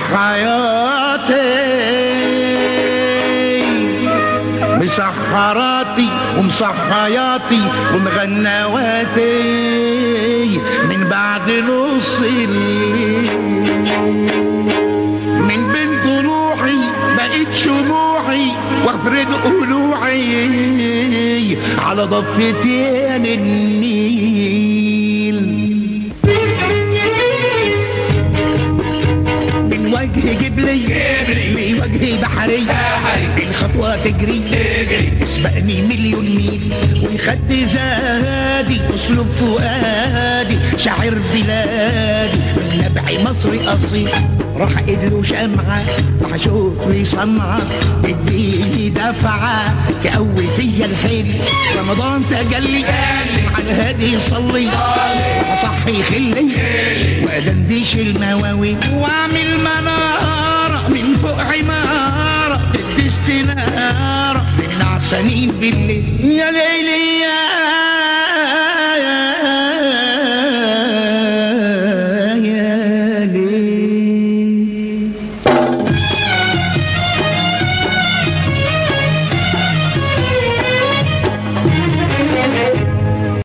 حياتي مسخراتي ومصحياتي ومغنواتي من بعد نص الليل، من بين ضلوعي بقيت شموعي وافرد قلوعي على ضفتين النيل. من وجه جبلي لوجه بحري الخطوة تجري تسبقني مليون ميل، والخد زادي اسلوب فؤادي شاعر بلادي من نبع مصري اصيل. راح ادلو شمعة راح اشوف لي صنعة تديني دفعة تقوي فيا الحيل. رمضان تجلي على الهادي يصلي راح اصحي خلي وادندش المواويل واعمل منارة من فوق عمارة تدي استنارة للنعسانين بالليل. يا ليلي يا